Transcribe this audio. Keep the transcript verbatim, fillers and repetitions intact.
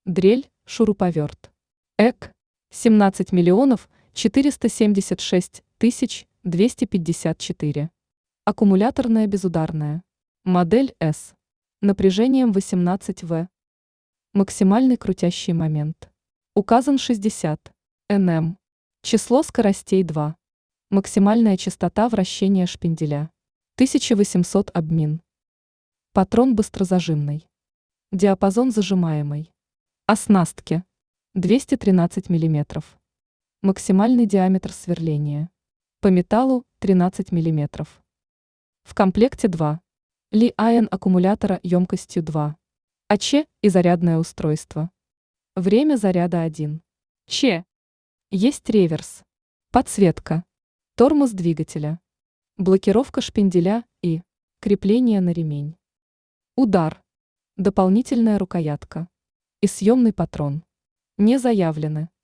дрель, шуруповерт. ЭК семнадцать миллионов четыреста семьдесят шесть тысяч двести пятьдесят четыре. Аккумуляторная безударная. Модель S. Напряжением восемнадцать вольт. Максимальный крутящий момент. Указан шестьдесят нм. Число скоростей два. Максимальная частота вращения шпинделя. тысяча восемьсот обмин. Патрон быстрозажимный. Диапазон зажимаемый. Оснастки. двести тринадцать миллиметров. Максимальный диаметр сверления. По металлу тринадцать миллиметров. В комплекте два. Ли-айон аккумулятора емкостью два. АЧ и зарядное устройство. Время заряда один час. Есть реверс. Подсветка. Тормоз двигателя. Блокировка шпинделя и крепление на ремень. Удар. Дополнительная рукоятка. И съемный патрон. Не заявлены.